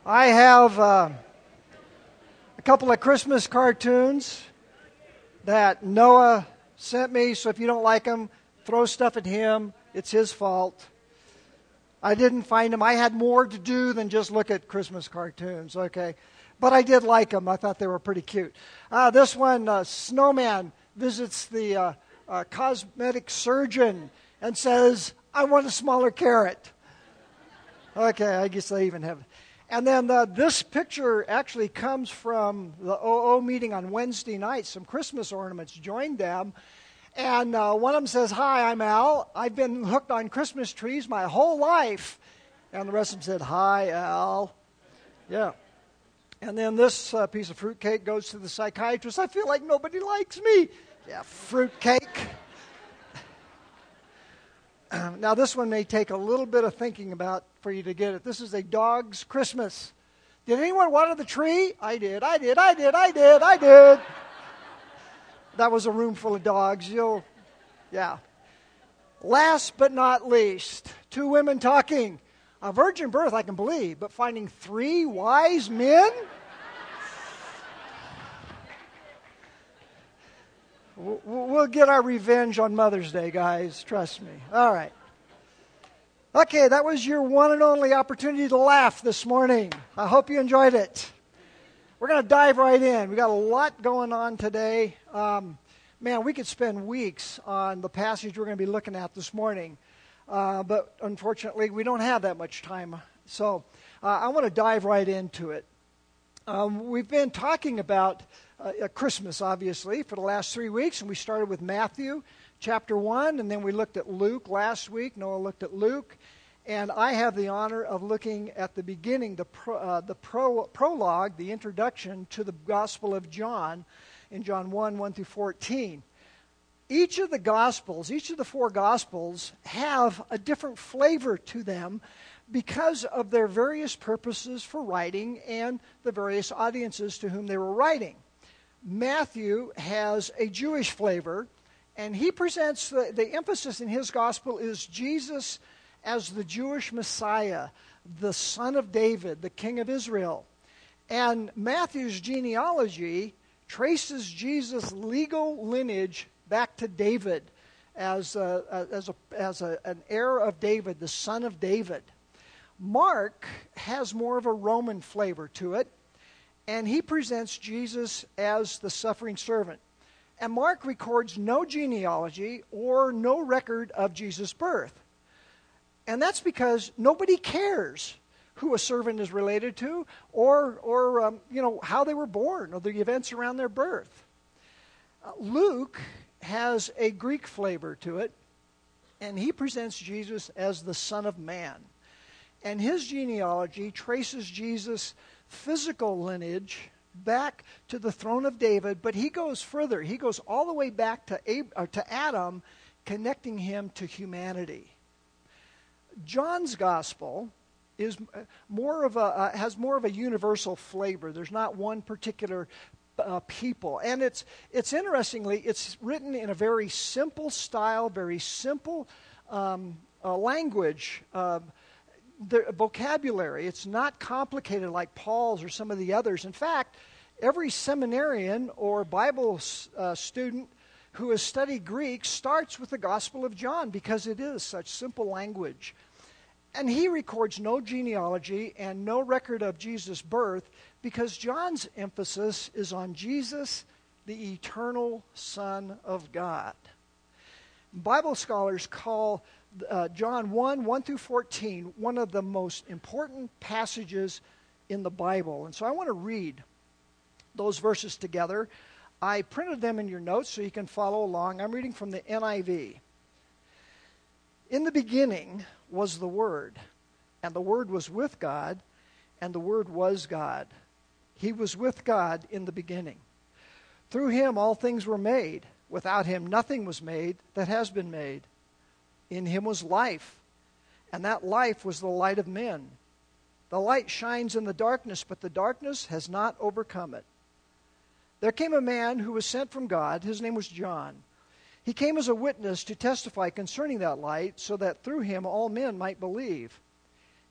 I have a couple of Christmas cartoons that Noah sent me, so if you don't like them, throw stuff at him. It's his fault. I didn't find them. I had more to do than just look at Christmas cartoons, okay? But I did like them. I thought they were pretty cute. This one, Snowman visits the cosmetic surgeon and says, "I want a smaller carrot." Okay, I guess they even have... And then this picture actually comes from the OO meeting on Wednesday night. Some Christmas ornaments joined them. And one of them says, "Hi, I'm Al. I've been hooked on Christmas trees my whole life." And the rest of them said, "Hi, Al." Yeah. And then this piece of fruitcake goes to the psychiatrist. "I feel like nobody likes me." Yeah, fruitcake. Now, this one may take a little bit of thinking about for you to get it. This is a dog's Christmas. Did anyone water the tree? I did. That was a room full of dogs. Yeah. Last but not least, two women talking. A virgin birth I can believe, but finding three wise men? We'll get our revenge on Mother's Day, guys. Trust me. All right. Okay, that was your one and only opportunity to laugh this morning. I hope you enjoyed it. We're going to dive right in. We got a lot going on today. Man, we could spend weeks on the passage we're going to be looking at this morning. But unfortunately, we don't have that much time. So I want to dive right into it. We've been talking about Christmas, obviously, for the last 3 weeks, and we started with Matthew chapter 1, and then we looked at Luke last week. Noah looked at Luke, and I have the honor of looking at the beginning, the prologue, the introduction to the Gospel of John, in John 1 through 14. Each of the Gospels, each of the four Gospels, have a different flavor to them because of their various purposes for writing and the various audiences to whom they were writing. Matthew has a Jewish flavor, and he presents the emphasis in his gospel is Jesus as the Jewish Messiah, the Son of David, the King of Israel. And Matthew's genealogy traces Jesus' legal lineage back to David as an heir of David, the son of David. Mark has more of a Roman flavor to it, and he presents Jesus as the suffering servant. And Mark records no genealogy or no record of Jesus' birth. And that's because nobody cares who a servant is related to or how they were born or the events around their birth. Luke has a Greek flavor to it, and he presents Jesus as the Son of Man. And his genealogy traces Jesus' physical lineage back to the throne of David, but he goes further. He goes all the way back to Adam, connecting him to humanity. John's gospel is has more of a universal flavor. There's not one particular people, and it's interestingly, it's written in a very simple style, very simple language. The vocabulary, it's not complicated like Paul's or some of the others. In fact, every seminarian or Bible student who has studied Greek starts with the Gospel of John because it is such simple language. And he records no genealogy and no record of Jesus' birth because John's emphasis is on Jesus, the eternal Son of God. Bible scholars call John 1 through 14, one of the most important passages in the Bible. And so I want to read those verses together. I printed them in your notes so you can follow along. I'm reading from the NIV. "In the beginning was the Word, and the Word was with God, and the Word was God. He was with God in the beginning. Through him all things were made. Without him nothing was made that has been made. In him was life, and that life was the light of men. The light shines in the darkness, but the darkness has not overcome it. There came a man who was sent from God. His name was John. He came as a witness to testify concerning that light, so that through him all men might believe.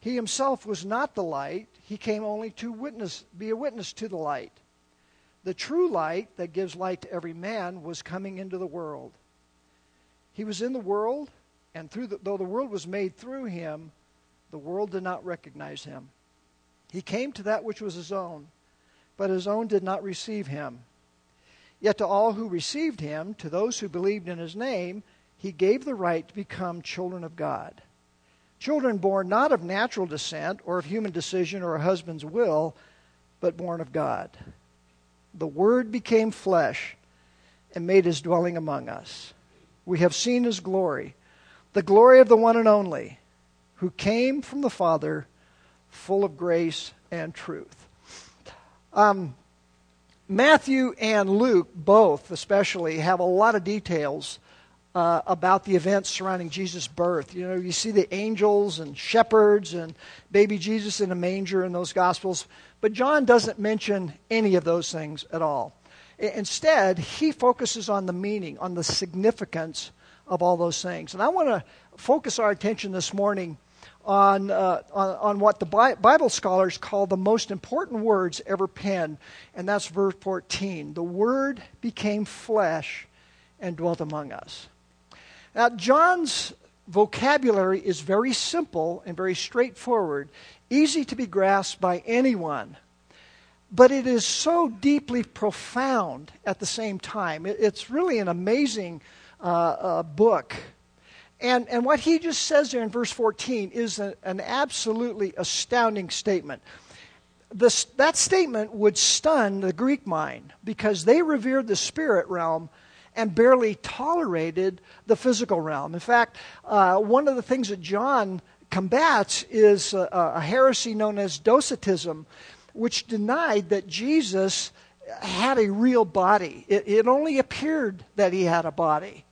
He himself was not the light. He came only to be a witness to the light. The true light that gives light to every man was coming into the world. He was in the world, and though the world was made through him, the world did not recognize him. He came to that which was his own, but his own did not receive him. Yet to all who received him, to those who believed in his name, he gave the right to become children of God. Children born not of natural descent or of human decision or a husband's will, but born of God. The Word became flesh and made his dwelling among us. We have seen his glory, the glory of the one and only, who came from the Father, full of grace and truth. Matthew and Luke, both especially, have a lot of details about the events surrounding Jesus' birth. You know, you see the angels and shepherds and baby Jesus in a manger in those Gospels, but John doesn't mention any of those things at all. Instead, he focuses on the meaning, on the significance of all those things. And I want to focus our attention this morning on what the Bible scholars call the most important words ever penned, and that's verse 14. The Word became flesh and dwelt among us. Now, John's vocabulary is very simple and very straightforward, easy to be grasped by anyone, but it is so deeply profound at the same time. It's really an amazing book. And what he just says there in verse 14 is an absolutely astounding statement. That statement would stun the Greek mind because they revered the spirit realm and barely tolerated the physical realm. In fact, one of the things that John combats is a heresy known as Docetism, which denied that Jesus had a real body. It only appeared that he had a body.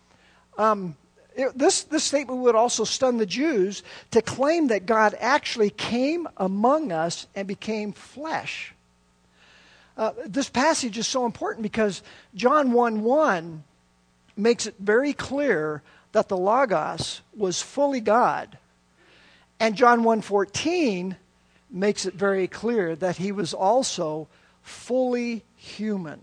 This statement would also stun the Jews to claim that God actually came among us and became flesh. This passage is so important because John 1:1 makes it very clear that the Logos was fully God. And John 1:14 makes it very clear that he was also fully human.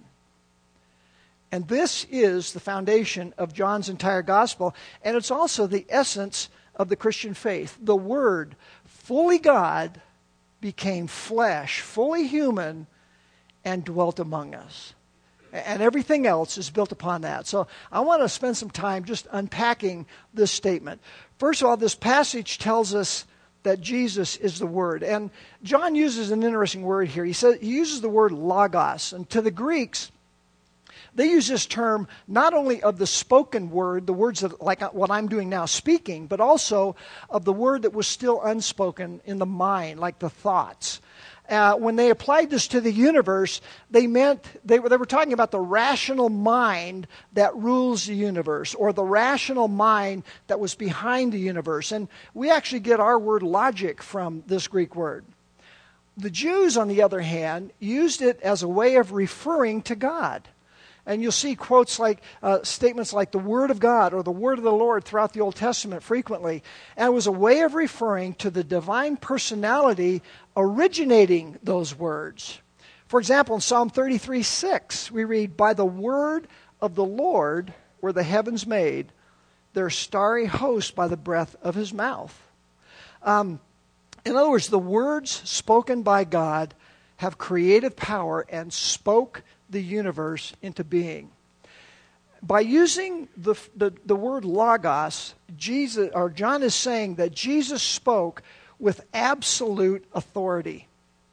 And this is the foundation of John's entire gospel, and it's also the essence of the Christian faith. The Word, fully God, became flesh, fully human, and dwelt among us. And everything else is built upon that. So I want to spend some time just unpacking this statement. First of all, this passage tells us that Jesus is the Word. And John uses an interesting word here. He uses the word logos. And to the Greeks, they use this term not only of the spoken word, the words that, like what I'm doing now, speaking, but also of the word that was still unspoken in the mind, like the thoughts. When they applied this to the universe, they were talking about the rational mind that rules the universe, or the rational mind that was behind the universe. And we actually get our word logic from this Greek word. The Jews, on the other hand, used it as a way of referring to God. And you'll see quotes like, statements like the Word of God or the Word of the Lord throughout the Old Testament frequently. And it was a way of referring to the divine personality originating those words. For example, in Psalm 33:6, we read, "By the word of the Lord were the heavens made, their starry host by the breath of his mouth." In other words, the words spoken by God have creative power and spoke the universe into being. By using the word logos, John is saying that Jesus spoke with absolute authority,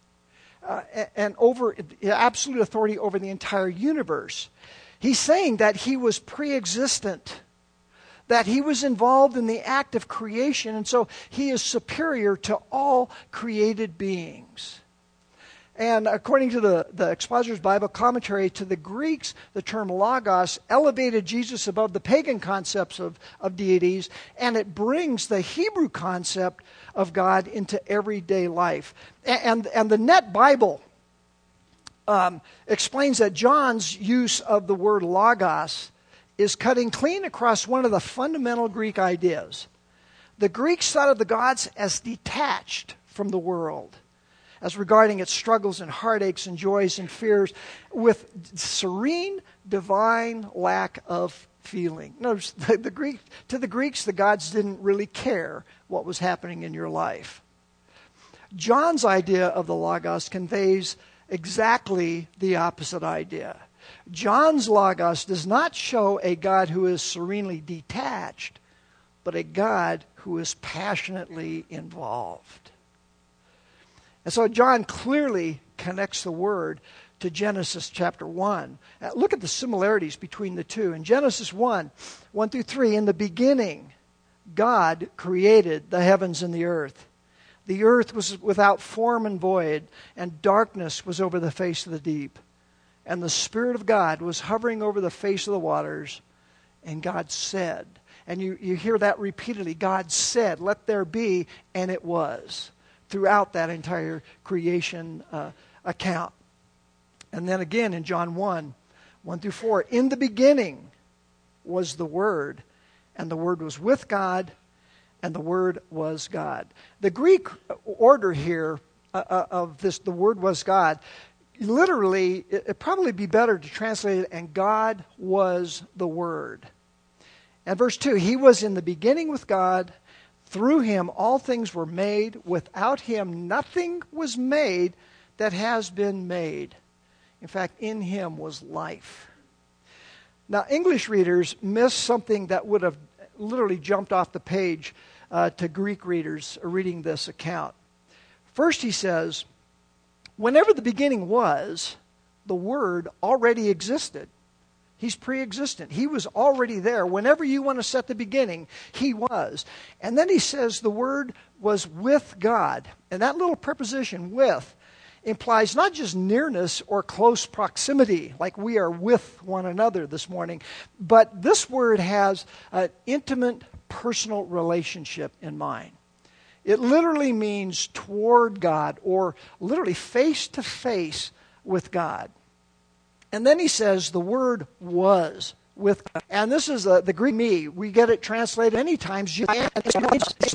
and over absolute authority over the entire universe. He's saying that he was pre-existent, that he was involved in the act of creation, and so he is superior to all created beings. And according to the Expositor's Bible Commentary, to the Greeks, the term logos elevated Jesus above the pagan concepts of deities, and it brings the Hebrew concept of God into everyday life. And the Net Bible explains that John's use of the word logos is cutting clean across one of the fundamental Greek ideas. The Greeks thought of the gods as detached from the world, as regarding its struggles and heartaches and joys and fears, with serene, divine lack of feeling. Notice, to the Greeks, the gods didn't really care what was happening in your life. John's idea of the Logos conveys exactly the opposite idea. John's Logos does not show a God who is serenely detached, but a God who is passionately involved. And so John clearly connects the Word to Genesis chapter 1. Look at the similarities between the two. In Genesis 1, 1 through 3, in the beginning, God created the heavens and the earth. The earth was without form and void, and darkness was over the face of the deep. And the Spirit of God was hovering over the face of the waters, and God said, and you hear that repeatedly, God said, let there be, and it was, throughout that entire creation account. And then again in John 1, 1 through 4, in the beginning was the Word, and the Word was with God, and the Word was God. The Greek order here of this, the Word was God, literally, it'd probably be better to translate it, and God was the Word. And verse 2, He was in the beginning with God. Through Him all things were made. Without Him nothing was made that has been made. In fact, in Him was life. Now, English readers miss something that would have literally jumped off the page to Greek readers reading this account. First, he says, whenever the beginning was, the Word already existed. He's pre-existent. He was already there. Whenever you want to set the beginning, He was. And then he says the Word was with God. And that little preposition, with, implies not just nearness or close proximity, like we are with one another this morning, but this word has an intimate, personal relationship in mind. It literally means toward God, or literally face to face with God. And then he says the Word was with God. And this is the Greek me. We get it translated many times. No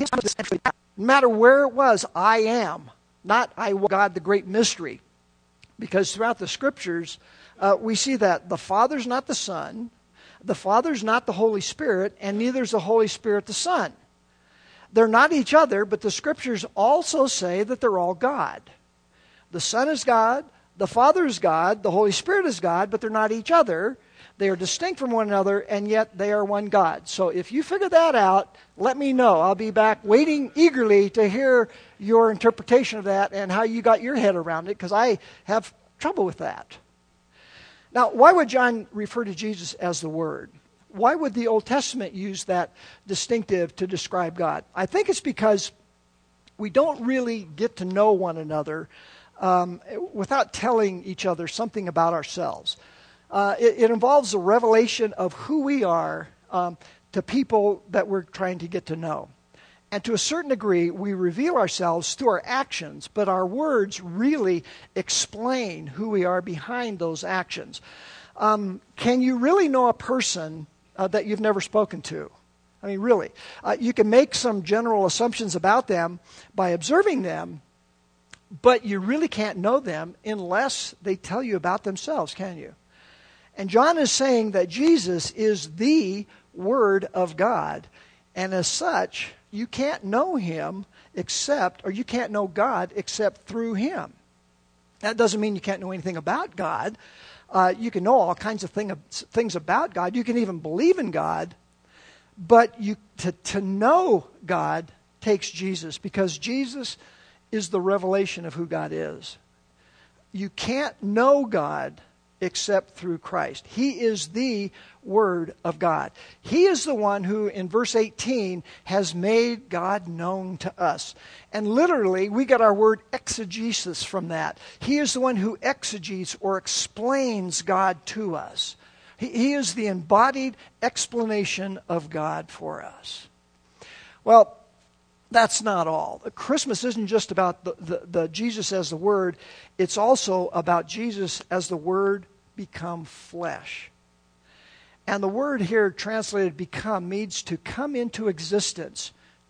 matter where it was, I am. Not I, God, the great mystery. Because throughout the Scriptures, we see that the Father's not the Son, the Father's not the Holy Spirit, and neither is the Holy Spirit the Son. They're not each other, but the Scriptures also say that they're all God. The Son is God, the Father is God, the Holy Spirit is God, but they're not each other. They are distinct from one another, and yet they are one God. So if you figure that out, let me know. I'll be back waiting eagerly to hear your interpretation of that and how you got your head around it, because I have trouble with that. Now, why would John refer to Jesus as the Word? Why would the Old Testament use that distinctive to describe God? I think it's because we don't really get to know one another without telling each other something about ourselves. It involves a revelation of who we are to people that we're trying to get to know. And to a certain degree, we reveal ourselves through our actions, but our words really explain who we are behind those actions. Can you really know a person that you've never spoken to? I mean, really. You can make some general assumptions about them by observing them, but you really can't know them unless they tell you about themselves, can you? And John is saying that Jesus is the Word of God. And as such, you can't know Him except, or you can't know God except through Him. That doesn't mean you can't know anything about God. You can know all kinds of things about God. You can even believe in God. But to know God takes Jesus, because Jesus is the revelation of who God is. You can't know God except through Christ. He is the Word of God. He is the one who, in verse 18, has made God known to us. And literally, we get our word exegesis from that. He is the one who exegetes or explains God to us. He is the embodied explanation of God for us. Well, that's not all. Christmas isn't just about the Jesus as the Word. It's also about Jesus as the Word become flesh. And the word here translated become means to come into existence,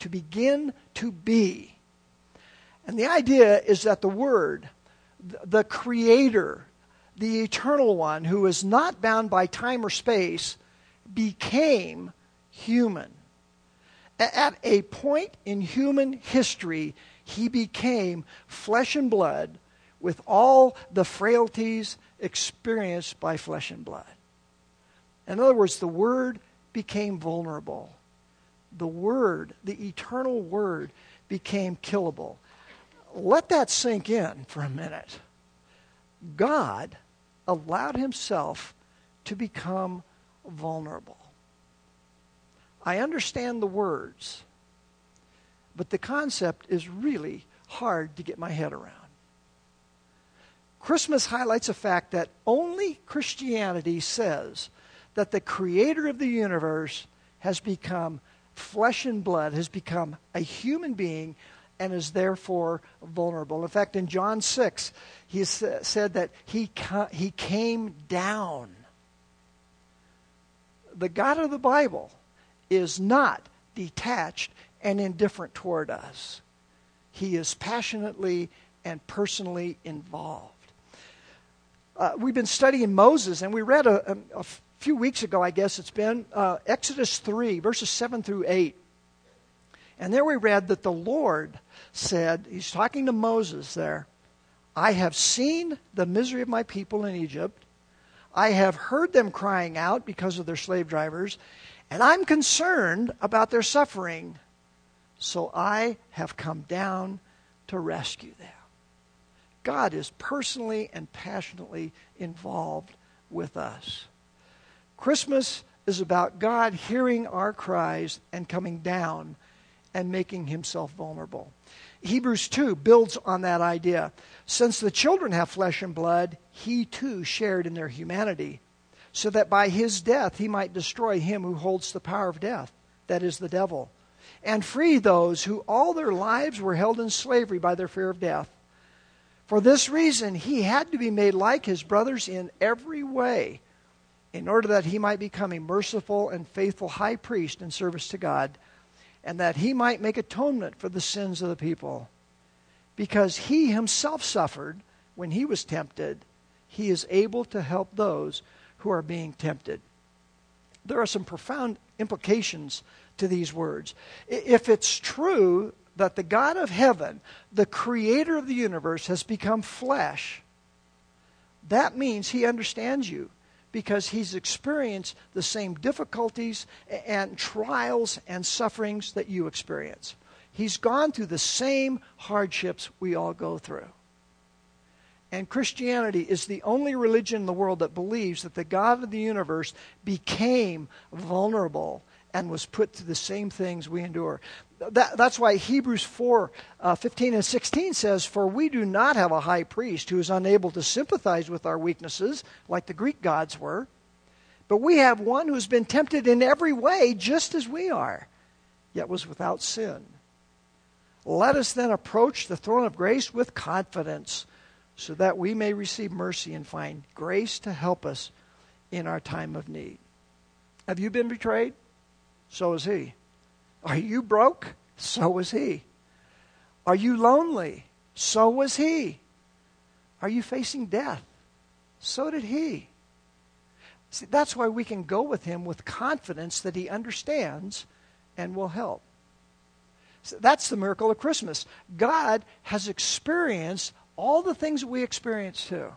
to begin to be. And the idea is that the Word, the Creator, the Eternal One, who is not bound by time or space, became human. At a point in human history, he became flesh and blood with all the frailties experienced by flesh and blood. In other words, the Word became vulnerable. The Word, the eternal Word, became killable. Let that sink in for a minute. God allowed himself to become vulnerable. I understand the words, but the concept is really hard to get my head around. Christmas highlights a fact that only Christianity says that the Creator of the universe has become flesh and blood, has become a human being, and is therefore vulnerable. In fact, in John 6, he said that he came down. The God of the Bible is not detached and indifferent toward us. He is passionately and personally involved. We've been studying Moses, and we read a few weeks ago, I guess it's been, Exodus 3, verses 7 through 8. And there we read that the Lord said, he's talking to Moses there, I have seen the misery of my people in Egypt. I have heard them crying out because of their slave drivers, and I'm concerned about their suffering. So I have come down to rescue them. God is personally and passionately involved with us. Christmas is about God hearing our cries and coming down and making himself vulnerable. Hebrews 2 builds on that idea. Since the children have flesh and blood, he too shared in their humanity, so that by his death he might destroy him who holds the power of death, that is the devil, and free those who all their lives were held in slavery by their fear of death. For this reason, he had to be made like his brothers in every way, in order that he might become a merciful and faithful high priest in service to God, and that he might make atonement for the sins of the people. Because he himself suffered when he was tempted, he is able to help those who are being tempted. There are some profound implications to these words. If it's true that the God of heaven, the creator of the universe, has become flesh, that means he understands you, because he's experienced the same difficulties and trials and sufferings that you experience. He's gone through the same hardships we all go through. And Christianity is the only religion in the world that believes that the God of the universe became vulnerable and was put through the same things we endure. That's why Hebrews 4, 15 and 16 says, For we do not have a high priest who is unable to sympathize with our weaknesses, like the Greek gods were, but we have one who has been tempted in every way, just as we are, yet was without sin. Let us then approach the throne of grace with confidence, so that we may receive mercy and find grace to help us in our time of need. Have you been betrayed? So is he. Are you broke? So was he. Are you lonely? So was he. Are you facing death? So did he. See, that's why we can go with him with confidence that he understands and will help. So that's the miracle of Christmas. God has experienced all the things we experience too.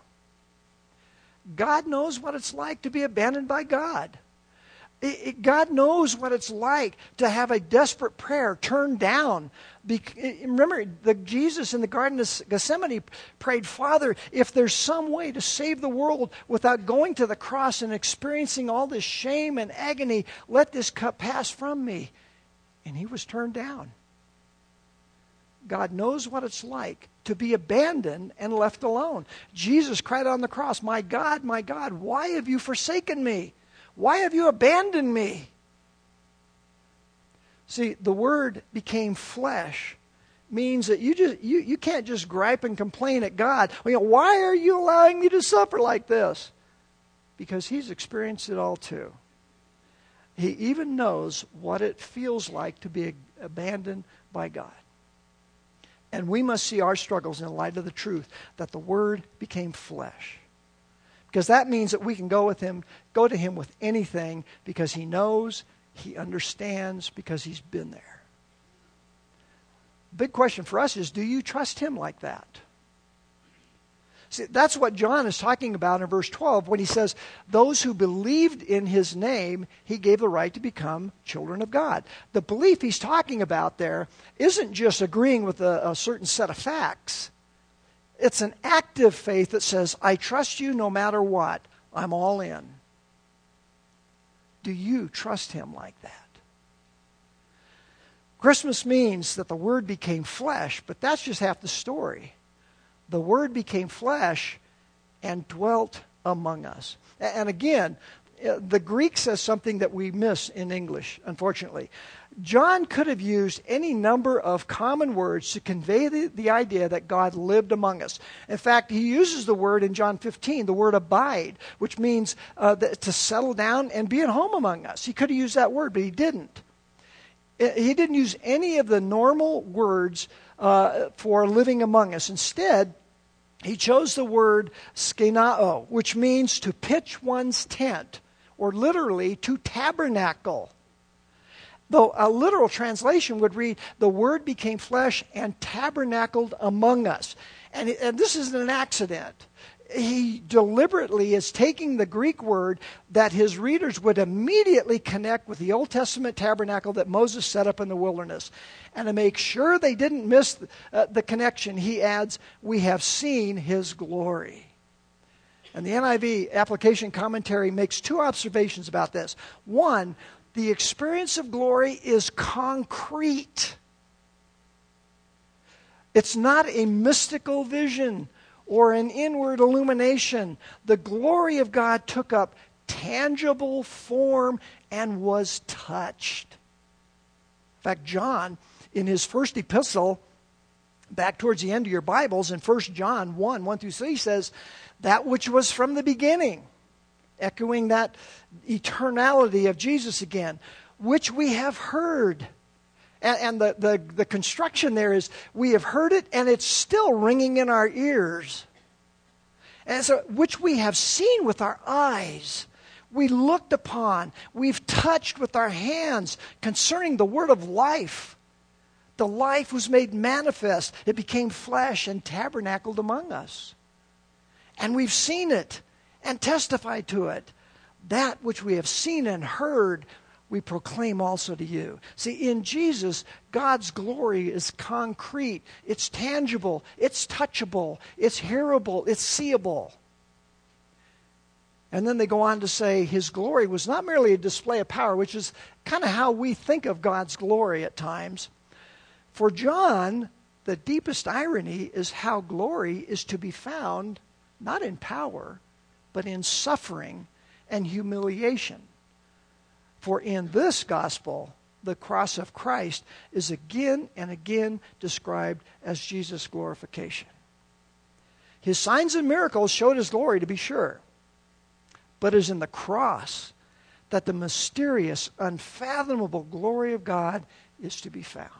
God knows what it's like to be abandoned by God. God knows what it's like to have a desperate prayer turned down. Remember, Jesus in the Garden of Gethsemane prayed, Father, if there's some way to save the world without going to the cross and experiencing all this shame and agony, let this cup pass from me. And he was turned down. God knows what it's like to be abandoned and left alone. Jesus cried on the cross, my God, why have you forsaken me? Why have you abandoned me? See, the Word became flesh means that you can't just gripe and complain at God. Why are you allowing me to suffer like this? Because he's experienced it all too. He even knows what it feels like to be abandoned by God. And we must see our struggles in light of the truth that the Word became flesh. Because that means that we can go to Him with anything because He knows, He understands, because He's been there. Big question for us is, do you trust Him like that? See, that's what John is talking about in verse 12 when he says, those who believed in His name, He gave the right to become children of God. The belief he's talking about there isn't just agreeing with a certain set of facts. It's an active faith that says, I trust you no matter what. I'm all in. Do you trust Him like that? Christmas means that the Word became flesh, but that's just half the story. The Word became flesh and dwelt among us. And again, the Greek says something that we miss in English, unfortunately. John could have used any number of common words to convey the idea that God lived among us. In fact, he uses the word in John 15, the word abide, which means to settle down and be at home among us. He could have used that word, but he didn't. He didn't use any of the normal words for living among us. Instead, he chose the word skenao, which means to pitch one's tent, or literally to tabernacle. Though a literal translation would read, the Word became flesh and tabernacled among us. And this isn't an accident. He deliberately is taking the Greek word that his readers would immediately connect with the Old Testament tabernacle that Moses set up in the wilderness. And to make sure they didn't miss the connection, he adds, we have seen His glory. And the NIV application commentary makes two observations about this. One, the experience of glory is concrete. It's not a mystical vision or an inward illumination. The glory of God took up tangible form and was touched. In fact, John, in his first epistle, back towards the end of your Bibles, in 1 John 1:1-3, says, that which was from the beginning, echoing that eternality of Jesus again, which we have heard. And the construction there is, we have heard it and it's still ringing in our ears. And so, which we have seen with our eyes, we looked upon, we've touched with our hands concerning the word of life. The life was made manifest. It became flesh and tabernacled among us. And we've seen it and testified to it. That which we have seen and heard, we proclaim also to you. See, in Jesus, God's glory is concrete. It's tangible. It's touchable. It's hearable. It's seeable. And then they go on to say His glory was not merely a display of power, which is kind of how we think of God's glory at times. For John, the deepest irony is how glory is to be found not in power, but in suffering and humiliation. For in this gospel, the cross of Christ is again and again described as Jesus' glorification. His signs and miracles showed His glory, to be sure. But it is in the cross that the mysterious, unfathomable glory of God is to be found.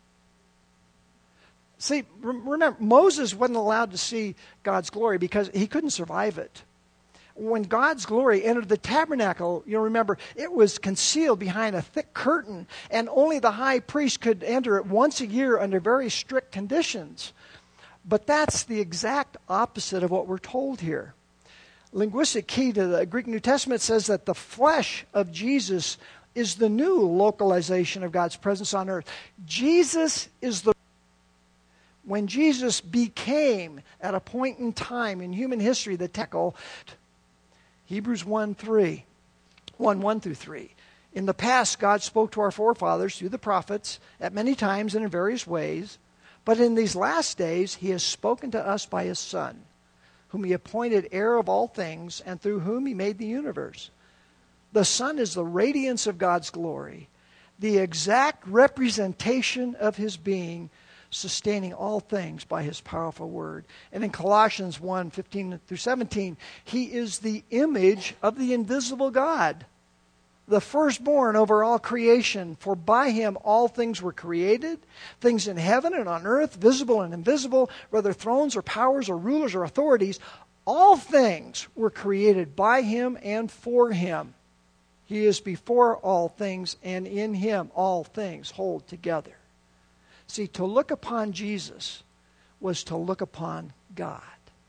See, remember, Moses wasn't allowed to see God's glory because he couldn't survive it. When God's glory entered the tabernacle, you'll remember, it was concealed behind a thick curtain, and only the high priest could enter it once a year under very strict conditions. But that's the exact opposite of what we're told here. Linguistic key to the Greek New Testament says that the flesh of Jesus is the new localization of God's presence on earth. Jesus is the... When Jesus became, at a point in time in human history, the tabernacle, Hebrews 1:3, 1:1-3. In the past, God spoke to our forefathers through the prophets at many times and in various ways. But in these last days, He has spoken to us by His Son, whom He appointed heir of all things, and through whom He made the universe. The Son is the radiance of God's glory, the exact representation of His being, sustaining all things by His powerful word. And in Colossians 1:15-17, He is the image of the invisible God, the firstborn over all creation. For by him all things were created, things in heaven and on earth, visible and invisible, whether thrones or powers or rulers or authorities. All things were created by him and for him. He is before all things, and in him all things hold together. See, to look upon Jesus was to look upon God.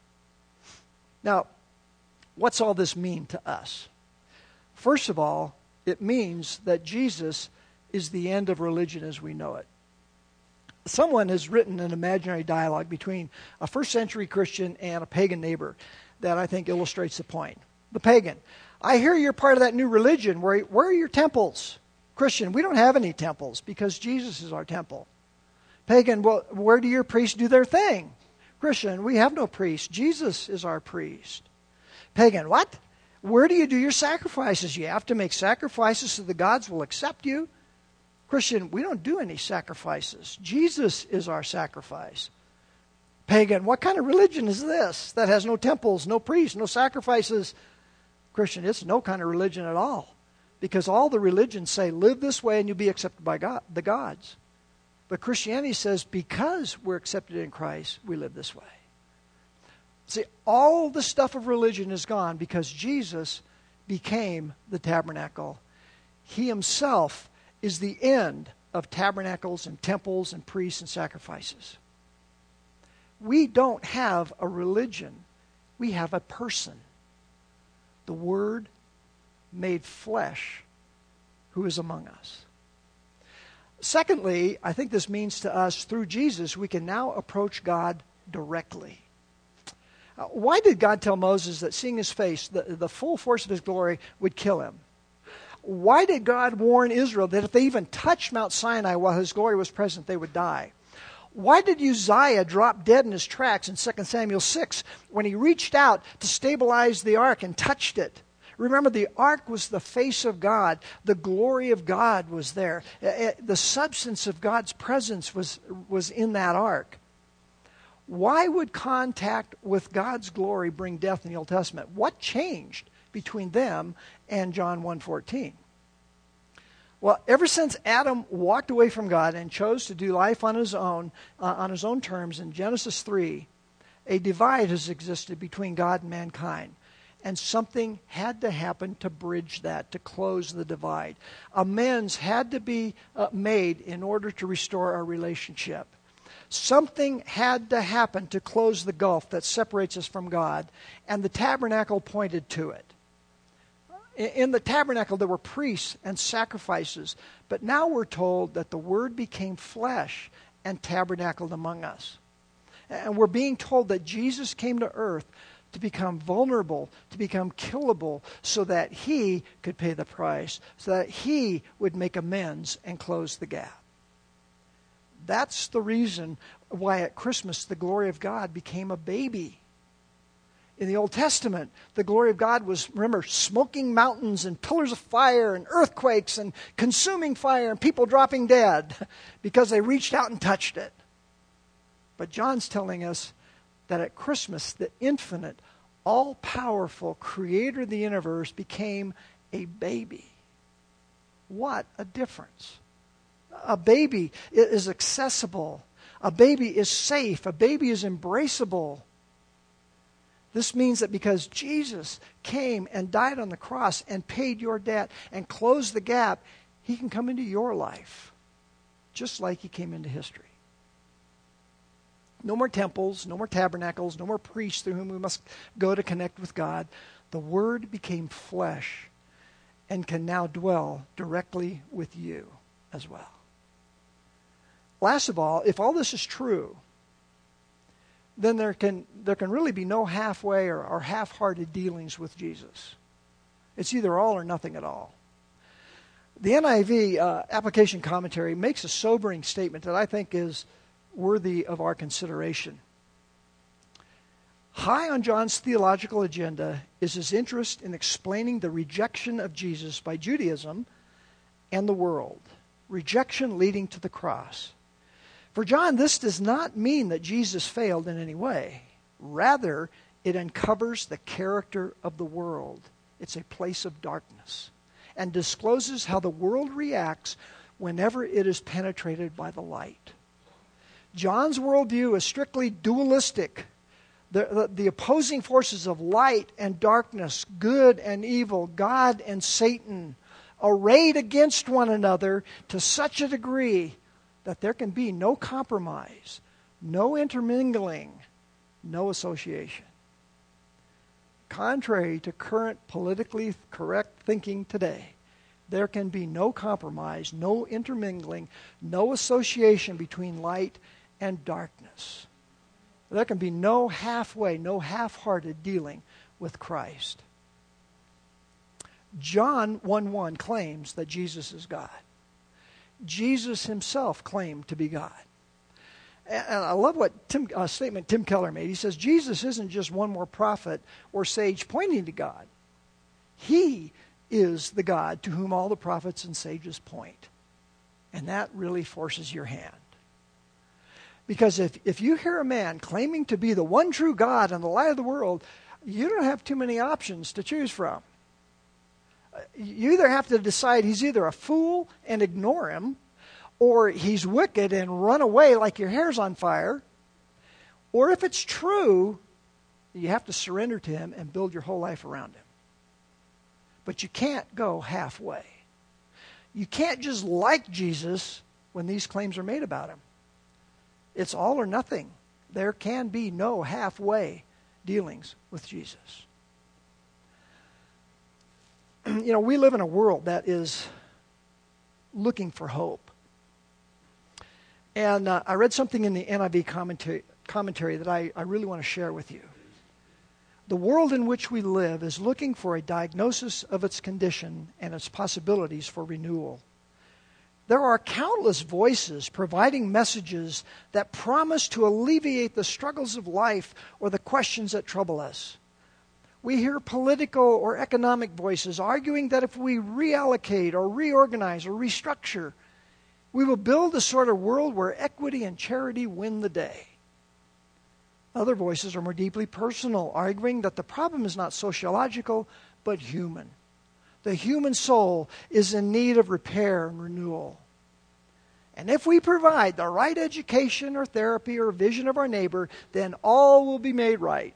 Now, what's all this mean to us? First of all, it means that Jesus is the end of religion as we know it. Someone has written an imaginary dialogue between a first century Christian and a pagan neighbor that I think illustrates the point. The pagan: I hear you're part of that new religion. Where are your temples? Christian: we don't have any temples because Jesus is our temple. Pagan: well, where do your priests do their thing? Christian: we have no priest. Jesus is our priest. Pagan: what? Where do you do your sacrifices? You have to make sacrifices so the gods will accept you. Christian: we don't do any sacrifices. Jesus is our sacrifice. Pagan: what kind of religion is this that has no temples, no priests, no sacrifices? Christian: it's no kind of religion at all, because all the religions say live this way and you'll be accepted by God, the gods. But Christianity says because we're accepted in Christ, we live this way. See, all the stuff of religion is gone because Jesus became the tabernacle. He himself is the end of tabernacles and temples and priests and sacrifices. We don't have a religion. We have a person. The Word made flesh, who is among us. Secondly, I think this means to us, through Jesus, we can now approach God directly. Why did God tell Moses that seeing his face, the full force of his glory, would kill him? Why did God warn Israel that if they even touched Mount Sinai while his glory was present, they would die? Why did Uzziah drop dead in his tracks in 2 Samuel 6 when he reached out to stabilize the ark and touched it? Remember, the ark was the face of God. The glory of God was there. The substance of God's presence was in that ark. Why would contact with God's glory bring death in the Old Testament? What changed between them and John 1:14? Well, ever since Adam walked away from God and chose to do life on his own terms in Genesis 3, a divide has existed between God and mankind. And something had to happen to bridge that, to close the divide. Amends had to be made in order to restore our relationship. Something had to happen to close the gulf that separates us from God, and the tabernacle pointed to it. In the tabernacle there were priests and sacrifices, but now we're told that the Word became flesh and tabernacled among us. And we're being told that Jesus came to earth to become vulnerable, to become killable, so that he could pay the price, so that he would make amends and close the gap. That's the reason why at Christmas the glory of God became a baby. In the Old Testament, the glory of God was, remember, smoking mountains and pillars of fire and earthquakes and consuming fire and people dropping dead because they reached out and touched it. But John's telling us that at Christmas, the infinite, all-powerful creator of the universe became a baby. What a difference. A baby is accessible. A baby is safe. A baby is embraceable. This means that because Jesus came and died on the cross and paid your debt and closed the gap, he can come into your life just like he came into history. No more temples, no more tabernacles, no more priests through whom we must go to connect with God. The Word became flesh and can now dwell directly with you as well. Last of all, if all this is true, then there can really be no halfway or half-hearted dealings with Jesus. It's either all or nothing at all. The NIV application commentary makes a sobering statement that I think is worthy of our consideration. High on John's theological agenda is his interest in explaining the rejection of Jesus by Judaism and the world. Rejection leading to the cross. For John, this does not mean that Jesus failed in any way. Rather, it uncovers the character of the world. It's a place of darkness. and discloses how the world reacts whenever it is penetrated by the light. John's worldview is strictly dualistic. The opposing forces of light and darkness, good and evil, God and Satan, arrayed against one another to such a degree that there can be no compromise, no intermingling, no association. Contrary to current politically correct thinking today, there can be no compromise, no intermingling, no association between light and darkness. There can be no halfway, no half-hearted dealing with Christ. John 1:1 claims that Jesus is God. Jesus himself claimed to be God. And I love what statement Tim Keller made. He says, Jesus isn't just one more prophet or sage pointing to God. He is the God to whom all the prophets and sages point. And that really forces your hand. Because if you hear a man claiming to be the one true God and the light of the world, you don't have too many options to choose from. You either have to decide he's either a fool and ignore him, or he's wicked and run away like your hair's on fire, or if it's true, you have to surrender to him and build your whole life around him. But you can't go halfway. You can't just like Jesus when these claims are made about him. It's all or nothing. There can be no halfway dealings with Jesus. You know, we live in a world that is looking for hope. And I read something in the NIV commentary that I really want to share with you. The world in which we live is looking for a diagnosis of its condition and its possibilities for renewal. There are countless voices providing messages that promise to alleviate the struggles of life or the questions that trouble us. We hear political or economic voices arguing that if we reallocate or reorganize or restructure, we will build a sort of world where equity and charity win the day. Other voices are more deeply personal, arguing that the problem is not sociological, but human. The human soul is in need of repair and renewal. And if we provide the right education or therapy or vision of our neighbor, then all will be made right.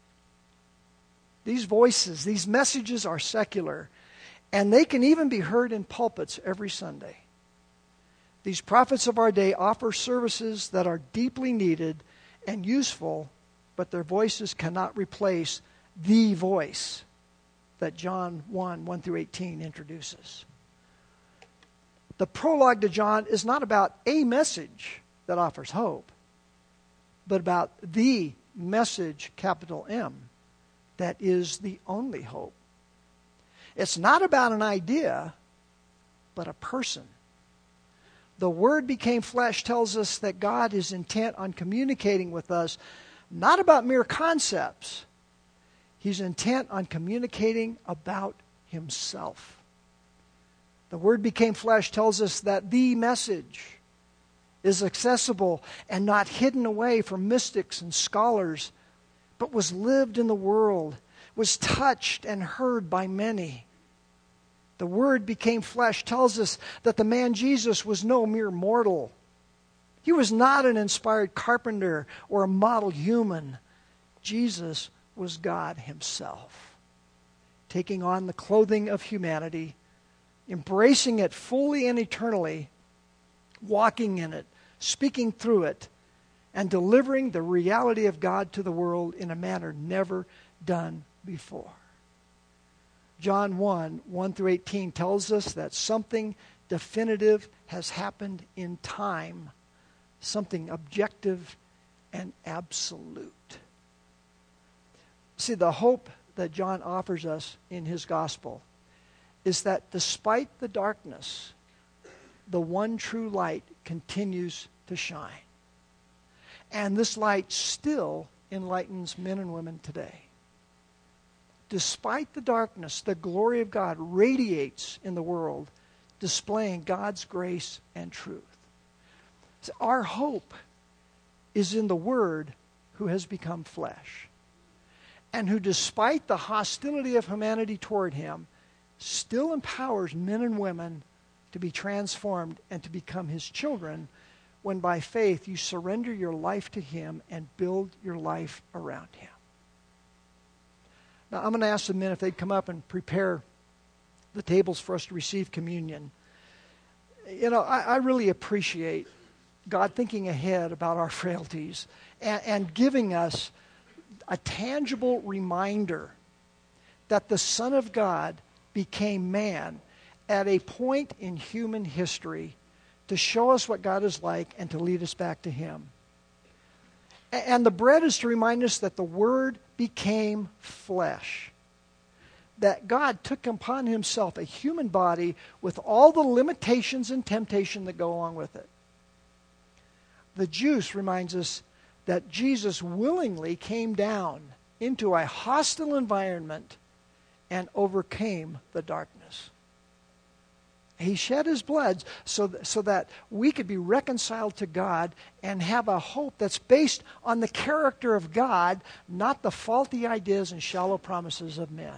These voices, these messages are secular, and they can even be heard in pulpits every Sunday. These prophets of our day offer services that are deeply needed and useful, but their voices cannot replace the voice that John 1:1-18 introduces. The prologue to John is not about a message that offers hope, but about the message, capital M, that is the only hope. It's not about an idea, but a person. The Word became flesh tells us that God is intent on communicating with us, not about mere concepts. He's intent on communicating about Himself. The Word became flesh tells us that the message is accessible and not hidden away from mystics and scholars, but was lived in the world, was touched and heard by many. The Word became flesh tells us that the man Jesus was no mere mortal. He was not an inspired carpenter or a model human. Jesus was God Himself, taking on the clothing of humanity, embracing it fully and eternally, walking in it, speaking through it, and delivering the reality of God to the world in a manner never done before. John 1:1-18 tells us that something definitive has happened in time, something objective and absolute. See, the hope that John offers us in his gospel is that despite the darkness, the one true light continues to shine. And this light still enlightens men and women today. Despite the darkness, the glory of God radiates in the world, displaying God's grace and truth. So our hope is in the Word who has become flesh, and who, despite the hostility of humanity toward Him, still empowers men and women to be transformed and to become His children when by faith you surrender your life to Him and build your life around Him. Now I'm going to ask the men if they'd come up and prepare the tables for us to receive communion. You know, I really appreciate God thinking ahead about our frailties and giving us a tangible reminder that the Son of God became man at a point in human history to show us what God is like and to lead us back to Him. And the bread is to remind us that the Word became flesh. That God took upon Himself a human body with all the limitations and temptation that go along with it. The juice reminds us that Jesus willingly came down into a hostile environment and overcame the darkness. He shed His blood so that we could be reconciled to God and have a hope that's based on the character of God, not the faulty ideas and shallow promises of men.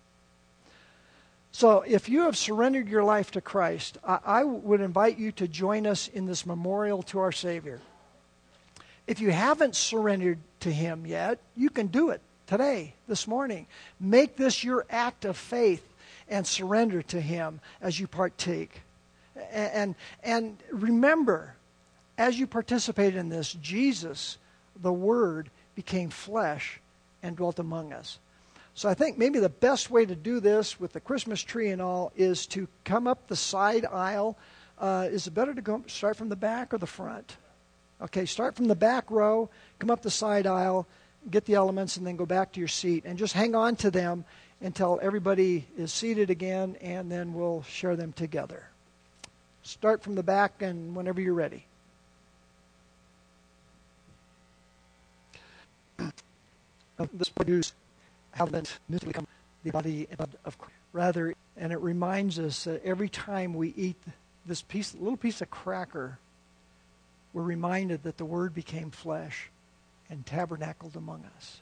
So if you have surrendered your life to Christ, I would invite you to join us in this memorial to our Savior. If you haven't surrendered to Him yet, you can do it today, this morning. Make this your act of faith and surrender to Him as you partake. And remember, as you participate in this, Jesus, the Word, became flesh and dwelt among us. So I think maybe the best way to do this with the Christmas tree and all is to come up the side aisle. Is it better to start from the back or the front? Okay, start from the back row, come up the side aisle, get the elements, and then go back to your seat. And just hang on to them until everybody is seated again, and then we'll share them together. Start from the back and whenever you're ready. This produce haven't become the body and blood of Christ. Rather, and it reminds us that every time we eat this little piece of cracker, we're reminded that the Word became flesh and tabernacled among us.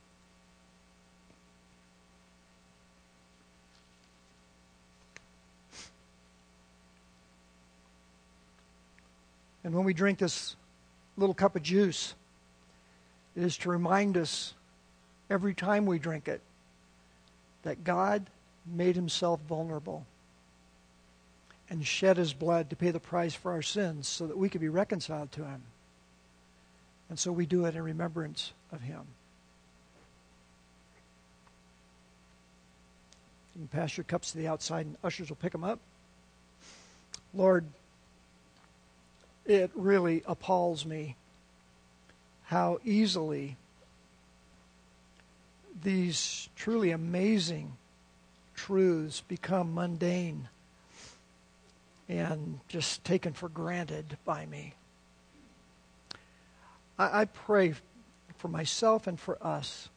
And when we drink this little cup of juice, it is to remind us every time we drink it that God made Himself vulnerable and shed His blood to pay the price for our sins so that we could be reconciled to Him. And so we do it in remembrance of Him. You can pass your cups to the outside and ushers will pick them up. Lord, it really appalls me how easily these truly amazing truths become mundane and just taken for granted by me. I pray for myself and for us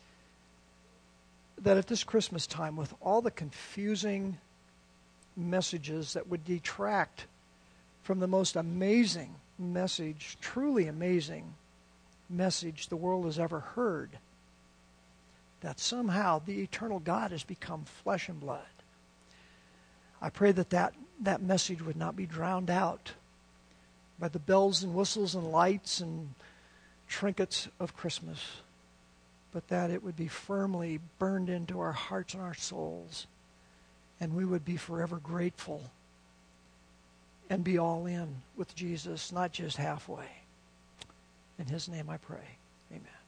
that at this Christmas time, with all the confusing messages that would detract from the most amazing message, truly amazing message the world has ever heard, that somehow the eternal God has become flesh and blood. I pray that message would not be drowned out by the bells and whistles and lights and trinkets of Christmas, but that it would be firmly burned into our hearts and our souls, and we would be forever grateful and be all in with Jesus, not just halfway. In His name I pray. Amen.